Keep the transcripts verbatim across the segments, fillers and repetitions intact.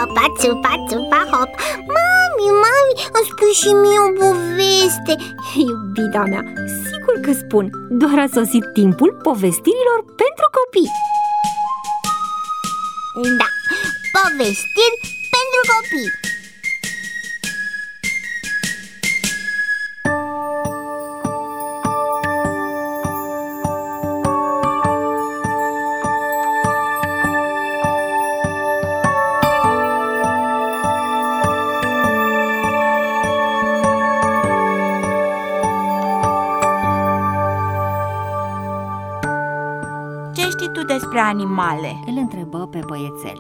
țupa, țupa, țupa, hop. Mami, mami, îmi spui și mie o poveste. Iubita mea, sigur că spun. Doar a sosit timpul povestirilor pentru copii. Da, povestiri pentru copii. Ce știi tu despre animale? Îl întrebă pe băiețel.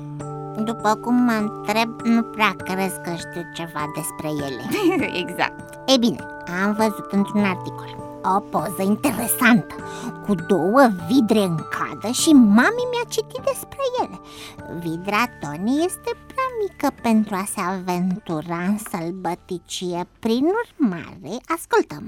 După cum mă întreb, nu prea crezi că știu ceva despre ele. Exact. Ei bine, am văzut într-un articol o poză interesantă cu două vidre în cadă și mami mi-a citit despre ele. Vidra Tony este prea mică pentru a se aventura în sălbăticie. Prin urmare, ascultă-mă,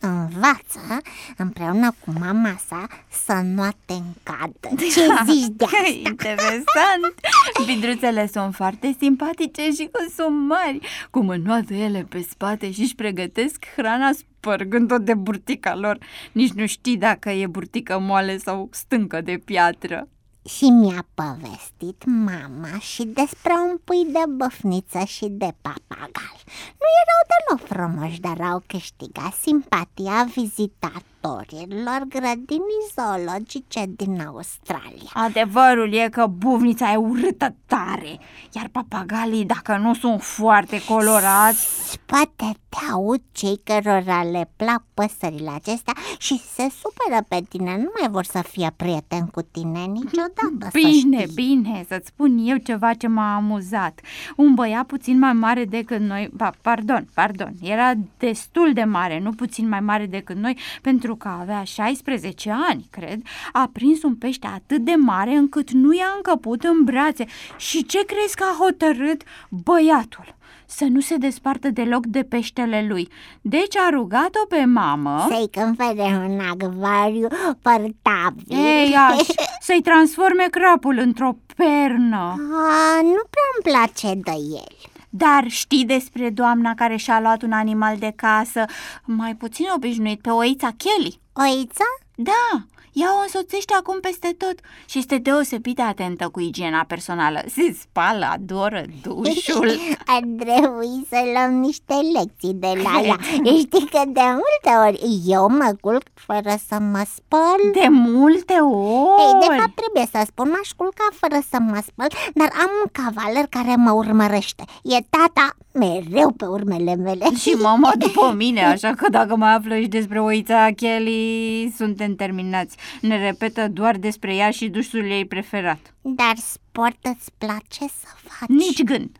învață împreună cu mama sa să înoate în cadă. Ce zici de asta? Interesant! Vidruțele sunt foarte simpatice și că sunt mari. Cum înoată ele pe spate și își pregătesc hrana spărgând-o de burtica lor. Nici nu știi dacă e burtică moale sau stâncă de piatră. Și mi-a povestit mama și despre un pui de băfniță și de papagal. Nu erau deloc frumoși, dar au câștigat simpatia vizitatorilor grădinii zoologice din Australia. Adevărul e că bufnița e urâtă tare, iar papagalii, dacă nu sunt foarte colorați... Poate te aud cei cărora le plac păsările acestea și se supără pe tine. Nu mai vor să fie prieteni cu tine niciodată. Bine, bine, să-ți spun eu ceva ce m-a amuzat. Un băiat puțin mai mare decât noi, ba, pardon, pardon, era destul de mare, nu puțin mai mare decât noi, pentru că avea șaisprezece ani, cred. A prins un pește atât de mare încât nu i-a încăput în brațe. Și ce crezi că a hotărât băiatul? Să nu se despartă deloc de peștele lui. Deci a rugat-o pe mamă să-i confere un acvariu portabil. Ei, aș, să-i transforme crapul într-o pernă. A, nu prea-mi place de el. Dar știi despre doamna care și-a luat un animal de casă mai puțin obișnuit, pe oița Kelly? Oița? Da, ea o însoțește acum peste tot și este deosebit de atentă cu igiena personală. Se spală, adoră dușul. Ar trebui să luăm niște lecții de la ea. Știi că de multe ori eu mă culc fără să mă spăl. De multe ori? Ei, de fapt trebuie să spun, m-aș culca fără să mă spăl, dar am un cavaler care mă urmărește. E tata mereu pe urmele mele. Și mama după mine, așa că dacă mai află și despre oița Kelly, suntem terminați. Ne repetă doar despre ea și dușul ei preferat. Dar sport îți place să faci? Nici gând.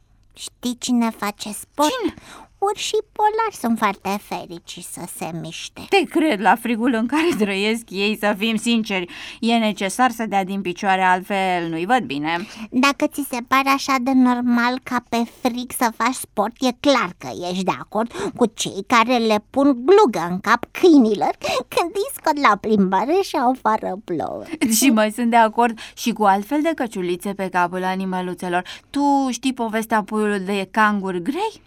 Știi cine face sport? Cine? Urșii polari sunt foarte fericiți să se miște. Te cred, la frigul în care trăiesc ei, să fim sinceri. E necesar să dea din picioare, altfel nu-i văd bine. Dacă ți se pare așa de normal ca pe frig să faci sport, e clar că ești de acord cu cei care le pun glugă în cap câinilor când îi scot la plimbare și afară plouă. Și mai sunt de acord și cu altfel de căciulițe pe capul animăluțelor. Tu știi povestea puiului de cangur grei?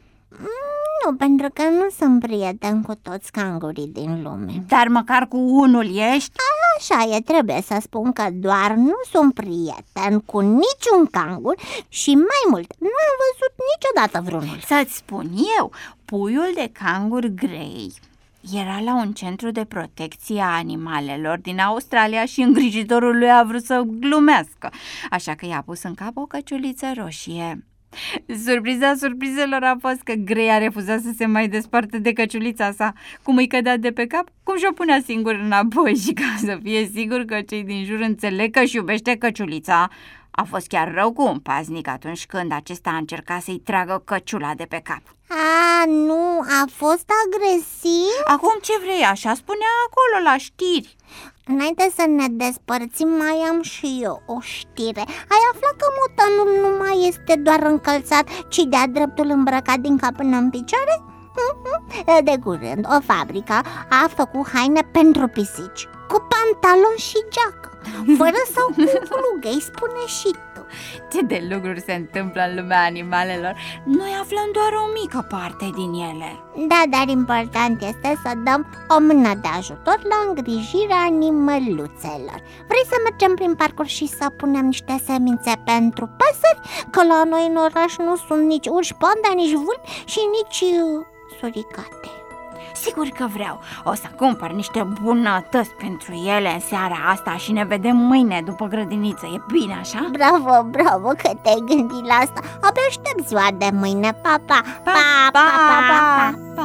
Nu, pentru că nu sunt prieten cu toți cangurii din lume. Dar măcar cu unul ești? Așa e, trebuie să spun că doar nu sunt prieten cu niciun cangur și mai mult, nu am văzut niciodată vreunul. Să-ți spun eu, puiul de cangur grei era la un centru de protecție a animalelor din Australia și îngrijitorul lui a vrut să glumească, așa că i-a pus în cap o căciuliță roșie. Surpriza surprizelor a fost că Grey a refuzat să se mai despartă de căciulița sa. Cum îi cădea de pe cap, cum și-o punea singur înapoi. Și ca să fie sigur că cei din jur înțeleg că își iubește căciulița, a fost chiar rău cu un paznic atunci când acesta a încercat să-i tragă căciula de pe cap. A, nu, a fost agresiv? Acum ce vrei, așa spunea acolo la știri. Înainte să ne despărțim, mai am și eu o știre. Ai aflat că motanul nu mai este doar încălțat, ci de-a dreptul îmbrăcat din cap până în picioare? De curând, o fabrică a făcut haine pentru pisici, cu pantaloni și geacă. Fără sau cu glugă, îi spune și tu. Ce de lucruri se întâmplă în lumea animalelor. Noi aflăm doar o mică parte din ele. Da, dar important este să dăm o mână de ajutor la îngrijirea animăluțelor. Vrei să mergem prin parcuri și să punem niște semințe pentru păsări? Că la noi în oraș nu sunt nici urși panda, nici vulpi și nici uh, suricate. Sigur că vreau. O să cumpăr niște bunătăți pentru ele în seara asta și ne vedem mâine după grădiniță. E bine așa? Bravo, bravo că te-ai gândit la asta. Abia aștept ziua de mâine. Pa, pa, pa, pa, pa, pa, pa, pa.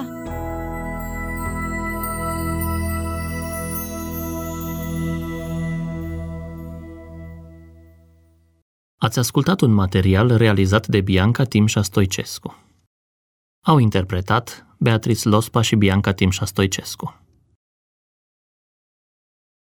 Ați ascultat un material realizat de Bianca Timșa Stoicescu. Au interpretat Beatrice Lospa și Bianca Timșa Stoicescu.